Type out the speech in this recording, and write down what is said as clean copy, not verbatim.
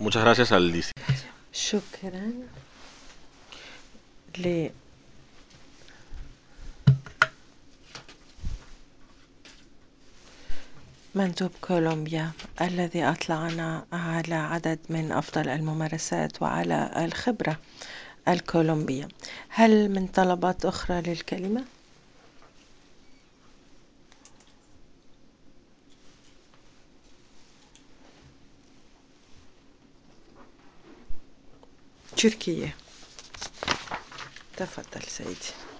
Muchas gracias al DC. شكرا لمندوب كولومبيا الذي أطلعنا على عدد من أفضل الممارسات وعلى الخبرة الكولومبية. هل من طلبات أخرى للكلمة؟ تركيا. تفضل سيدي.